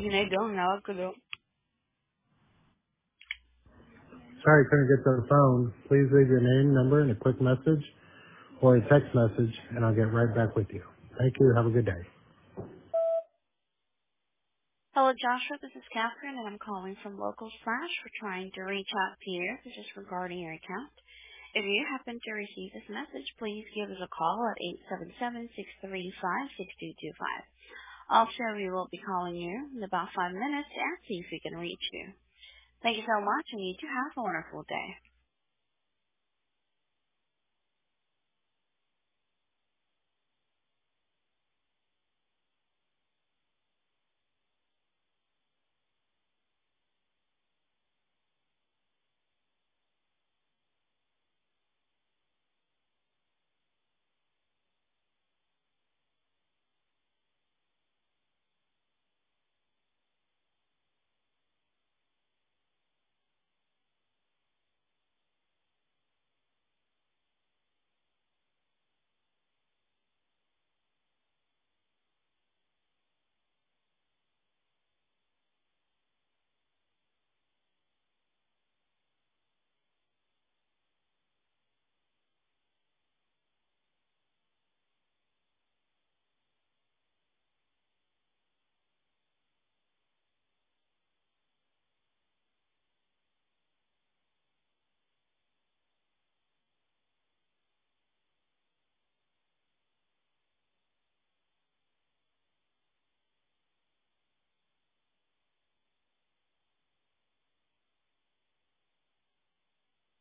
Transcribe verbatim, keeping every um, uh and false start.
Yun ay doon, nawag ko doon. Sorry, couldn't get to the phone. Please leave your name, number, and a quick message or a text message, and I'll get right back with you. Thank you. Have a good day. Hello, Joshua. This is Catherine, and I'm calling from Local Slash. We're trying to reach out to you. This is regarding your account. If you happen to receive this message, please give us a call at eight seven seven, six three five, six two two five. Also, we will be calling you in about five minutes to see if we can reach you. Thank you so much, and you do have a wonderful day.